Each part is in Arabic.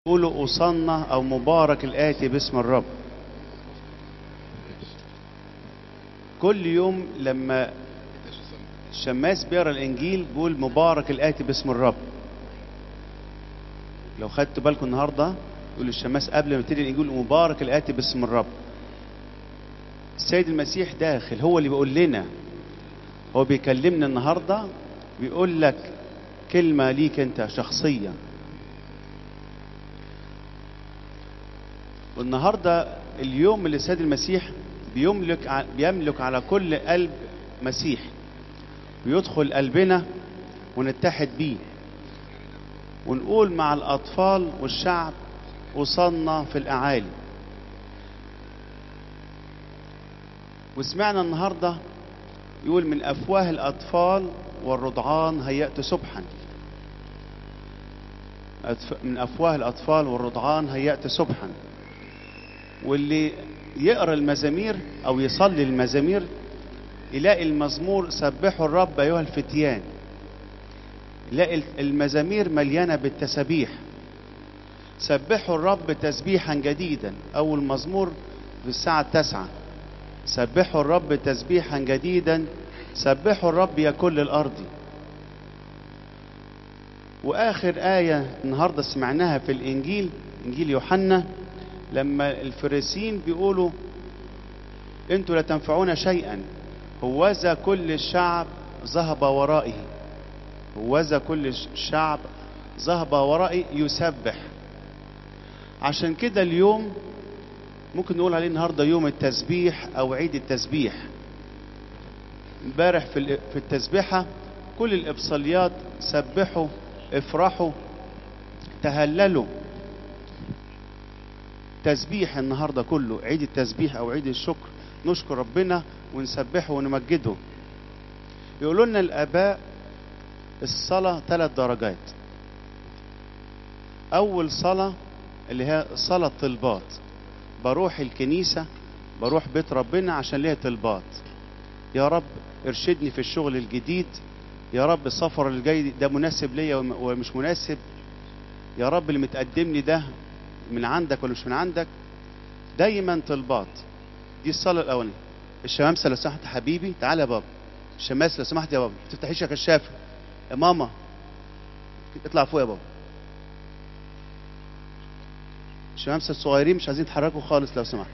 قولوا أوصلنا أو مبارك الآتي باسم الرب. كل يوم لما الشماس بيقرا الإنجيل بيقول مبارك الآتي باسم الرب. لو خدتوا بالكم النهارده يقول الشماس قبل ما يبتدي الإنجيل مبارك الآتي باسم الرب. السيد المسيح داخل، هو اللي بيقول لنا، هو بيكلمنا النهارده، بيقول لك كلمة ليك أنت شخصية. والنهارده اليوم اللي السيد المسيح بيملك على كل قلب مسيح، ويدخل قلبنا ونتحد بيه ونقول مع الأطفال والشعب وصلنا في الأعالي. وسمعنا النهارده يقول من أفواه الأطفال والرضعان هيأت سبحا. من أفواه الأطفال والرضعان هيأت سبحا. واللي يقرأ المزامير أو يصلي المزامير يلاقي المزمور سبحوا الرب أيها الفتيان، يلاقي المزامير مليانة بالتسبيح. سبحوا الرب تسبيحا جديدا، أول مزمور في الساعة 9. سبحوا الرب تسبيحا جديدا، سبحوا الرب يا كل الأرض. وآخر آية النهاردة سمعناها في الإنجيل، إنجيل يوحنا، لما الفريسيين بيقولوا انتوا لا تنفعون شيئا، هوذا كل الشعب ذهب ورائه. هوذا كل الشعب ذهب ورائي يسبح. عشان كده اليوم ممكن نقول عليه النهارده يوم التسبيح او عيد التسبيح. امبارح في التسبيحه كل الابصاليات سبحوا، افرحوا، تهللوا. تسبيح النهارده كله عيد التسبيح او عيد الشكر، نشكر ربنا ونسبحه ونمجده. يقولوا لنا الآباء الصلاة 3 درجات. أول صلاة اللي هي صلاة طلبات، بروح الكنيسة، بروح بيت ربنا عشان ليها طلبات. يا رب ارشدني في الشغل الجديد، يا رب السفر الجاي ده مناسب ليا ومش مناسب، يا رب اللي متقدم لي ده من عندك ولا مش من عندك. دايما طلبات. دي الصلاة الأولانية. الشمامسة لو سمحت حبيبي تعالى يا بابا. الشماس لو سمحت يا بابا ما تفتحيش يا كشافة. يا ماما اطلع فوق يا بابا. الشمامسة الصغيرين مش عايزين يتحركوا خالص لو سمحت.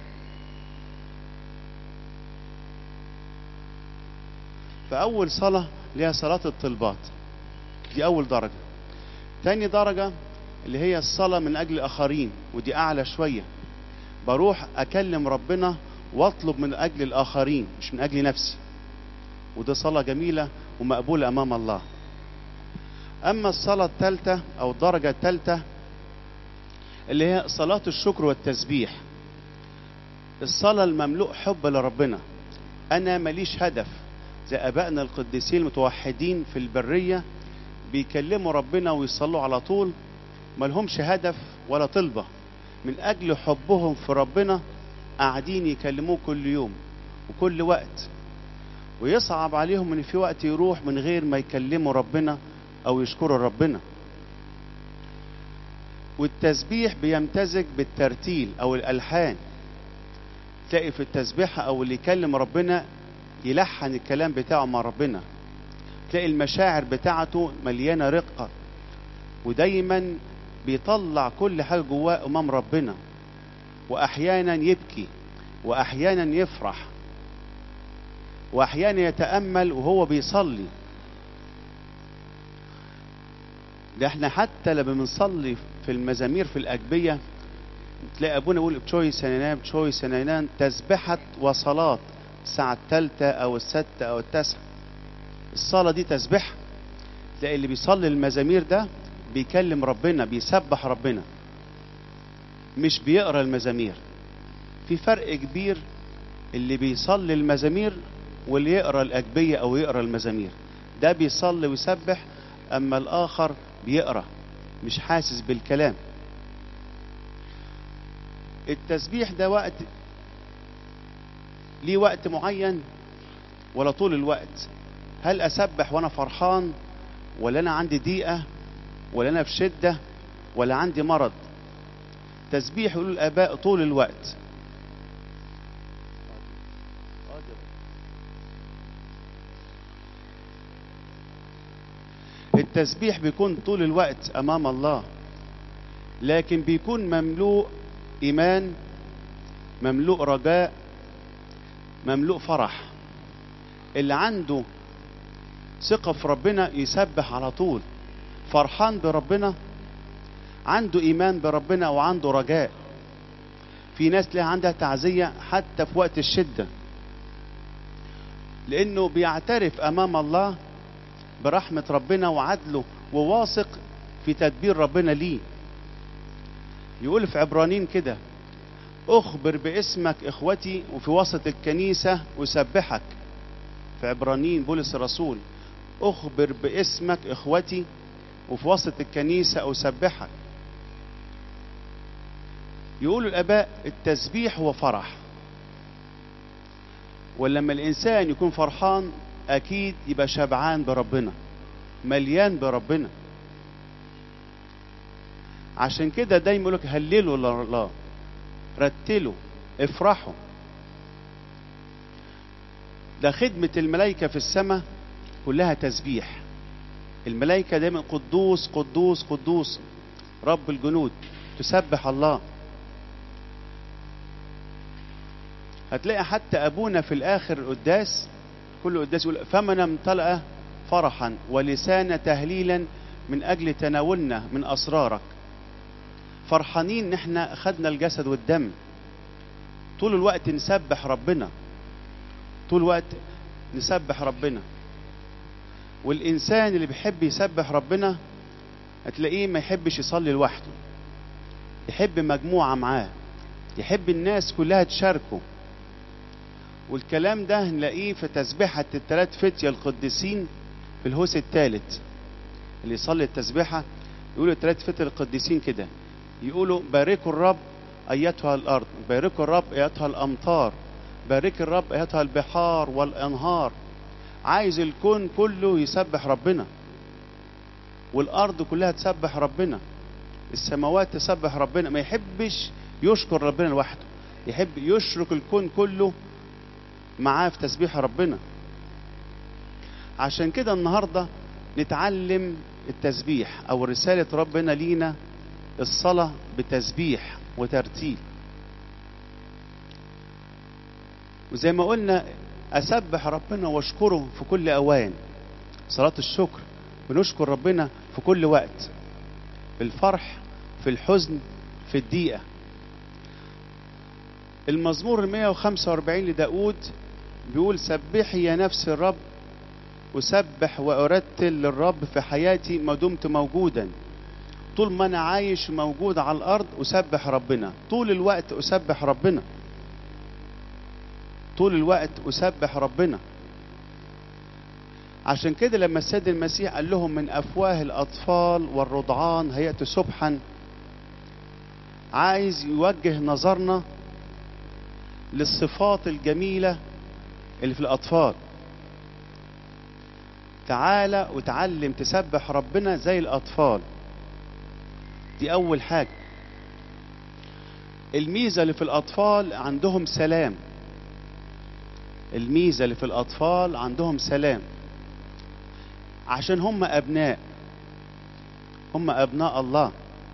فأول صلاة اللي هي صلاة الطلبات، دي أول درجة. تاني درجة اللي هي الصلاة من أجل الآخرين، ودي أعلى شوية. بروح أكلم ربنا واطلب من أجل الآخرين مش من أجل نفسي، وده صلاة جميلة ومقبولة أمام الله. أما الصلاة الثالثة أو الدرجة الثالثة اللي هي صلاة الشكر والتسبيح، الصلاة المملوء حب لربنا. أنا ماليش هدف، زي أبائنا القديسين المتوحدين في البرية بيكلموا ربنا ويصلوا على طول، ملهمش هدف ولا طلبة، من أجل حبهم في ربنا قاعدين يكلموه كل يوم وكل وقت. ويصعب عليهم ان في وقت يروح من غير ما يكلموا ربنا او يشكروا ربنا. والتسبيح بيمتزج بالترتيل او الالحان. تلاقي في التسبيحة او اللي يكلم ربنا يلحن الكلام بتاعه مع ربنا. تلاقي المشاعر بتاعته مليانة رقة، ودايما بيطلع كل حاجة جواه امام ربنا. واحيانا يبكي واحيانا يفرح واحيانا يتأمل وهو بيصلي. ده احنا حتى لما بنصلي في المزامير في الأجبية تلاقي ابونا يقول بشوي سنينان بشوي سنينان تسبحت وصلاة الساعة 3 أو 6 أو 9. الصلاة دي تسبح. تلاقي اللي بيصلي المزامير ده بيكلم ربنا، بيسبح ربنا، مش بيقرأ المزامير. في فرق كبير اللي بيصلي المزامير واللي يقرأ الأجبية أو يقرأ المزامير. ده بيصلي ويسبح، أما الآخر بيقرأ مش حاسس بالكلام. التسبيح ده وقت، ليه وقت معين ولا طول الوقت؟ هل أسبح وأنا فرحان، ولا أنا عندي ضيقة، ولا أنا في شدة، ولا عندي مرض؟ تسبيح يقولوا الآباء طول الوقت. التسبيح بيكون طول الوقت أمام الله، لكن بيكون مملوء إيمان، مملوء رجاء، مملوء فرح. اللي عنده ثقة في ربنا يسبح على طول، فرحان بربنا، عنده إيمان بربنا وعنده رجاء. في ناس لها عندها تعزية حتى في وقت الشدة، لأنه بيعترف أمام الله برحمة ربنا وعدله، وواثق في تدبير ربنا ليه. يقول في عبرانيين كده: أخبر باسمك إخوتي وفي وسط الكنيسة أسبحك. في عبرانيين بولس الرسول: أخبر باسمك إخوتي وفي وسط الكنيسة أسبحك. يقولوا الآباء التسبيح هو فرح، ولما الإنسان يكون فرحان أكيد يبقى شبعان بربنا، مليان بربنا. عشان كده دايما يقولك هللوا لله، رتلوا، افرحوا. ده خدمة الملائكة في السماء كلها تسبيح. الملائكة دايما قدوس قدوس قدوس رب الجنود، تسبح الله. هتلاقي حتى أبونا في الآخر القداس، كل قداس يقول: فمن امتلأ فرحا ولسان تهليلا من أجل تناولنا من أسرارك. فرحانين نحن خدنا الجسد والدم. طول الوقت نسبح ربنا، طول الوقت نسبح ربنا. والإنسان اللي بيحب يسبح ربنا هتلاقيه ما يحبش يصلي لوحده، يحب مجموعة معاه، يحب الناس كلها تشاركه. والكلام ده هنلاقيه في تسبيحة الثلاث فتية القديسين في الهوس الثالث. اللي يصلي التسبيحة يقولوا الثلاث فتية القديسين كده، يقولوا: باركوا الرب أيتها الأرض، باركوا الرب أيتها الأمطار، بارك الرب أيتها البحار والأنهار. عايز الكون كله يسبح ربنا، والأرض كلها تسبح ربنا، السماوات تسبح ربنا. ما يحبش يشكر ربنا لوحده، يحب يشرك الكون كله معاه في تسبيح ربنا. عشان كده النهاردة نتعلم التسبيح، أو رسالة ربنا لينا الصلاة بتسبيح وترتيل. وزي ما قلنا أسبح ربنا واشكره في كل أوان. صلاة الشكر بنشكر ربنا في كل وقت، في الفرح، في الحزن، في الضيقة. المزمور 145 لداود بيقول: سبحي يا نفس الرب، أسبح وأرتل للرب في حياتي ما دمت موجودا. طول ما أنا عايش موجود على الأرض أسبح ربنا، طول الوقت أسبح ربنا، طول الوقت أسبح ربنا. عشان كده لما السيد المسيح قال لهم: من أفواه الأطفال والرضعان هيأتي سبحا، عايز يوجه نظرنا للصفات الجميلة اللي في الأطفال. تعالى وتعلم تسبح ربنا زي الأطفال. دي أول حاجة. الميزة اللي في الأطفال عندهم سلام، الميزة اللي في الأطفال عندهم سلام، عشان هم أبناء، هم أبناء الله،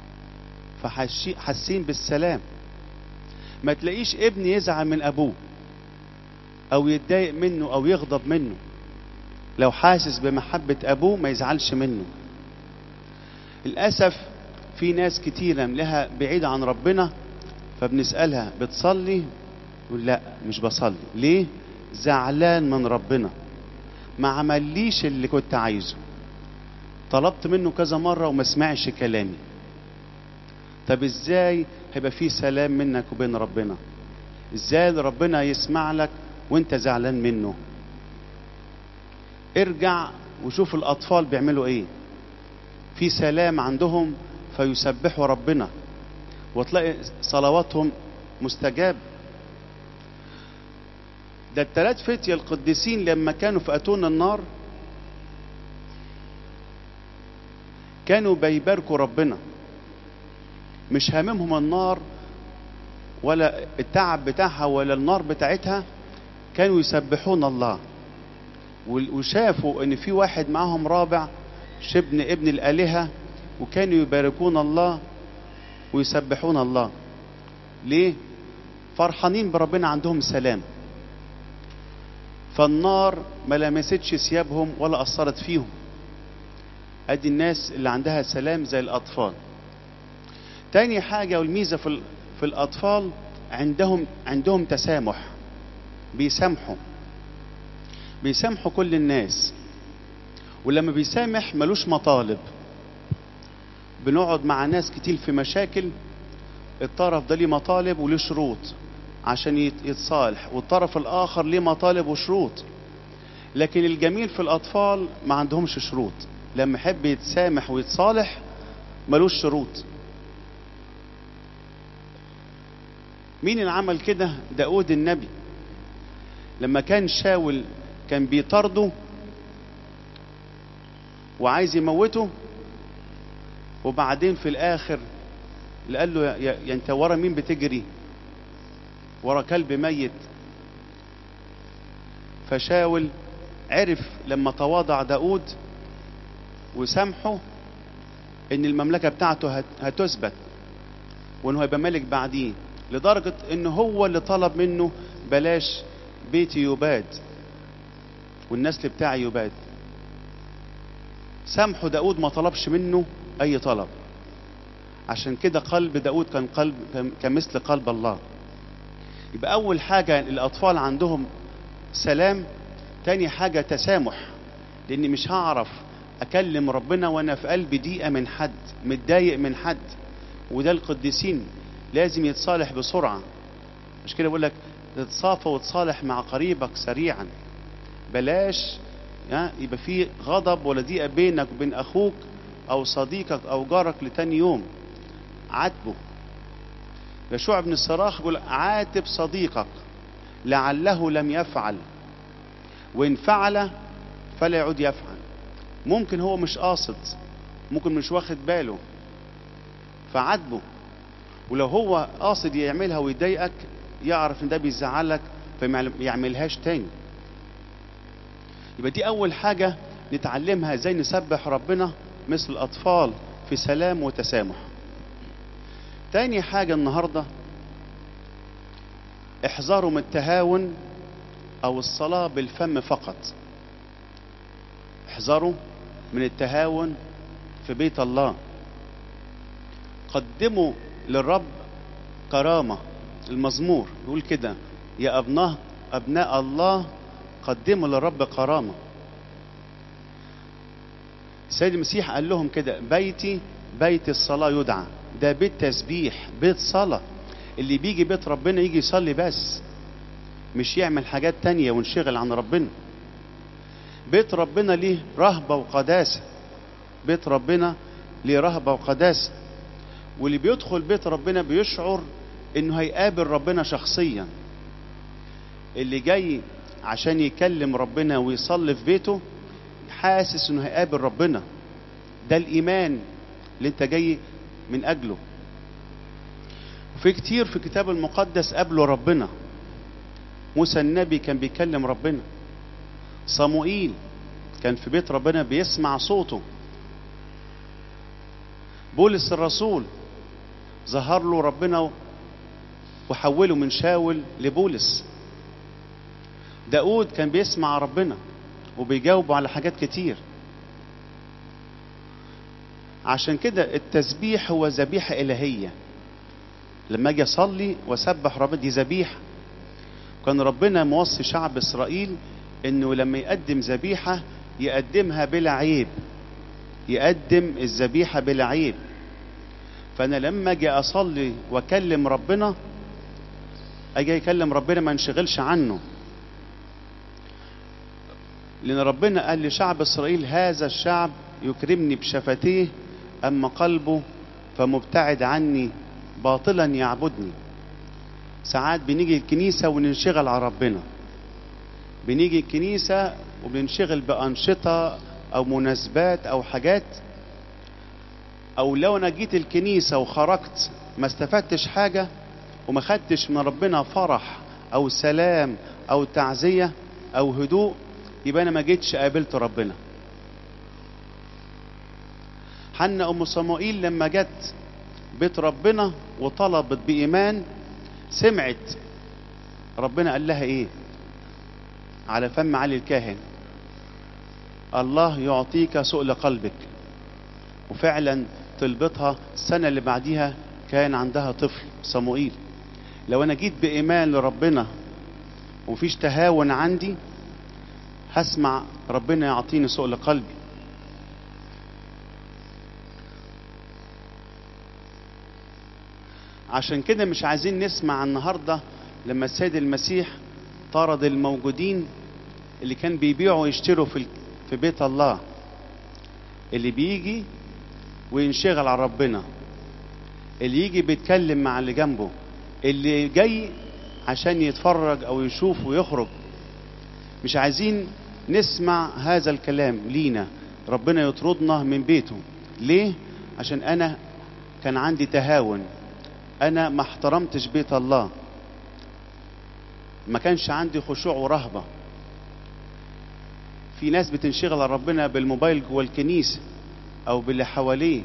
فحاسين بالسلام. ما تلاقيش ابن يزعل من أبوه أو يتضايق منه أو يغضب منه. لو حاسس بمحبة أبوه ما يزعلش منه. للأسف في ناس كتيرة لها بعيدة عن ربنا، فبنسألها: بتصلي؟ يقول: لا مش بصلي. ليه؟ زعلان من ربنا، ما عمليش اللي كنت عايزه، طلبت منه كذا مرة وما سمعش كلامي. طب ازاي هيبقى في سلام منك وبين ربنا؟ ازاي ربنا يسمع لك وانت زعلان منه؟ ارجع وشوف الأطفال بيعملوا ايه. في سلام عندهم فيسبحوا ربنا، وتلاقي صلواتهم مستجاب. ده الثلاث فتية القديسين لما كانوا في أتون النار كانوا بيباركوا ربنا، مش هاممهم النار ولا التعب بتاعها ولا النار بتاعتها، كانوا يسبحون الله. وشافوا ان في واحد معهم رابع ابن الآلهة، وكانوا يباركون الله ويسبحون الله. ليه؟ فرحانين بربنا، عندهم سلام. فالنار ما لمستش ثيابهم ولا أثرت فيهم. ادي الناس اللي عندها سلام زي الأطفال. تاني حاجة والميزة في الأطفال، عندهم تسامح، بيسامحوا كل الناس. ولما بيسامح ملوش مطالب. بنقعد مع ناس كتير في مشاكل، الطرف ده ليه مطالب وليه شروط عشان يتصالح، والطرف الآخر ليه مطالب وشروط. لكن الجميل في الأطفال ما عندهمش شروط. لما يحب يتسامح ويتصالح ملوش شروط. مين اللي عمل كده؟ داود النبي. لما كان شاول كان بيطارده وعايز يموته، وبعدين في الآخر اللي قال له يا انت ورا مين بتجري؟ ورا كلب ميت. فشاول عرف لما تواضع داود وسامحه ان المملكة بتاعته هتثبت، وانه هيبقى ملك بعديه، لدرجة انه هو اللي طلب منه بلاش بيتي يباد والنسل بتاعي يباد. سامحه داود، ما طلبش منه اي طلب. عشان كده قلب داود كان كمثل قلب الله. يبقى اول حاجة الاطفال عندهم سلام. تاني حاجة تسامح، لاني مش هعرف اكلم ربنا وانا في قلبي ضيقة من حد، متضايق من حد. وده القديسين لازم يتصالح بسرعة. مش كده بقول لك تتصافى وتصالح مع قريبك سريعا. بلاش يبقى في غضب ولا ضيقة بينك وبين اخوك او صديقك او جارك لتاني يوم. عاتبه. يشوع بن الصراخ يقول عاتب صديقك لعله لم يفعل، وإن فعل فلا يعود يفعل. ممكن هو مش قاصد، ممكن مش واخد باله، فعاتبه. ولو هو قاصد يعملها ويضايقك، يعرف ان ده بيزعلك فما يعملهاش تاني. يبقى دي اول حاجة نتعلمها، ازاي نسبح ربنا مثل الاطفال في سلام وتسامح. تاني حاجة النهاردة، احذروا من التهاون او الصلاة بالفم فقط. احذروا من التهاون في بيت الله. قدموا للرب كرامة. المزمور يقول كده، يا أبناء الله قدموا للرب كرامة. السيد المسيح قال لهم كده، بيتي بيت الصلاة يدعى. ده بيت تسبيح، بيت صلاة. اللي بيجي بيت ربنا يجي يصلي بس، مش يعمل حاجات تانية ونشغل عن ربنا. بيت ربنا ليه رهبة وقداسة. بيت ربنا ليه رهبة وقداسة. واللي بيدخل بيت ربنا بيشعر انه هيقابل ربنا شخصيا. اللي جاي عشان يكلم ربنا ويصلي في بيته حاسس انه هيقابل ربنا. ده الايمان اللي انت جاي من اجله. وفي كتير في الكتاب المقدس قابلوا ربنا. موسى النبي كان بيكلم ربنا. صموئيل كان في بيت ربنا بيسمع صوته. بولس الرسول ظهر له ربنا وحوله من شاول لبولس. داود كان بيسمع ربنا وبيجاوبه على حاجات كتير. عشان كده التسبيح هو ذبيحة إلهية. لما اجي اصلي واسبح ربنا دي ذبيحة. كان ربنا موصي شعب إسرائيل انه لما يقدم ذبيحة يقدمها بلا عيب. يقدم الذبيحة بلا عيب. فانا لما اجي اصلي واكلم ربنا، اجي اكلم ربنا ما انشغلش عنه. لان ربنا قال لشعب اسرائيل هذا الشعب يكرمني بشفتيه اما قلبه فمبتعد عني باطلا يعبدني. ساعات بنيجي الكنيسة وننشغل على ربنا. بنيجي الكنيسة وبننشغل بأنشطة او مناسبات او حاجات. او لو انا جيت الكنيسة وخرجت ما استفدتش حاجة وما خدتش من ربنا فرح او سلام او تعزية او هدوء، يبقى انا ما جيتش قابلت ربنا. حنا ام صموئيل لما جت بيت ربنا وطلبت بإيمان، سمعت ربنا قال لها ايه على فم علي الكاهن؟ الله يعطيك سؤل قلبك. وفعلا طلبتها السنة اللي بعديها كان عندها طفل صموئيل. لو انا جيت بإيمان لربنا ومفيش تهاون عندي، هسمع ربنا يعطيني سؤل قلبي. عشان كده مش عايزين نسمع النهاردة لما السيد المسيح طرد الموجودين اللي كان بيبيعوا ويشتروا في بيت الله، اللي بيجي وينشغل على ربنا، اللي يجي بيتكلم مع اللي جنبه، اللي جاي عشان يتفرج او يشوف ويخرج. مش عايزين نسمع هذا الكلام لينا، ربنا يطردنا من بيته. ليه؟ عشان انا كان عندي تهاون، انا ما احترمتش بيت الله، ما كانش عندي خشوع ورهبة. في ناس بتنشغل على ربنا بالموبايل جوه الكنيسة او باللي حواليه.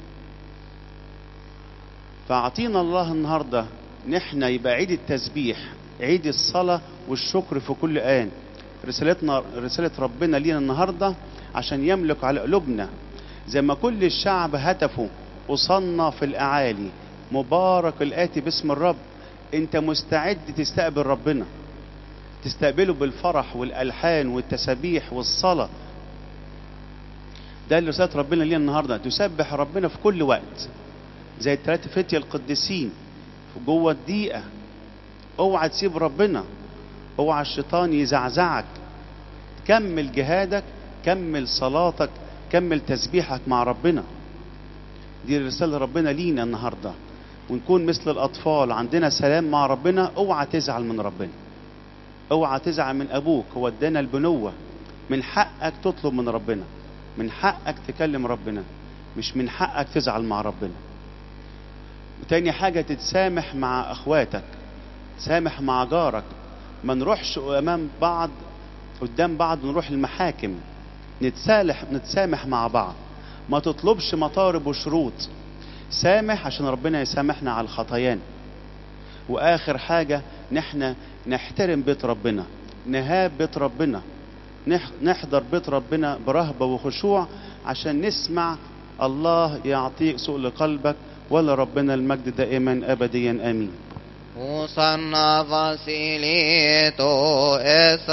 فاعطينا الله النهاردة نحن يبقى عيد التسبيح، عيد الصلاة والشكر في كل آن. رسالة ربنا لينا النهاردة عشان يملك على قلوبنا، زي ما كل الشعب هتفوا وصلنا في الأعالي مبارك الآتي باسم الرب. انت مستعد تستقبل ربنا، تستقبله بالفرح والألحان والتسبيح والصلاة. ده اللي رسالة ربنا لينا النهاردة، تسبح ربنا في كل وقت زي الثلاثة فتية القديسين جوه الضيقة. اوعى تسيب ربنا، اوعى الشيطان يزعزعك. كمل جهادك، كمل صلاتك، كمل تسبيحك مع ربنا. دي رسالة ربنا لينا النهاردة. ونكون مثل الأطفال عندنا سلام مع ربنا. اوعى تزعل من ربنا، اوعى تزعل من أبوك، هو ادانا البنوة. من حقك تطلب من ربنا، من حقك تكلم ربنا، مش من حقك تزعل مع ربنا. وتاني حاجة تتسامح مع أخواتك، تسامح مع جارك. ما نروحش أمام بعض قدام بعض ونروح المحاكم، نتسامح مع بعض. ما تطلبش مطالب وشروط، سامح عشان ربنا يسامحنا على الخطايان. وآخر حاجة نحن نحترم بيت ربنا، نهاب بيت ربنا، نحضر بيت ربنا برهبة وخشوع عشان نسمع الله يعطيك سؤل قلبك. ولربنا المجد دائما أبديا آمين.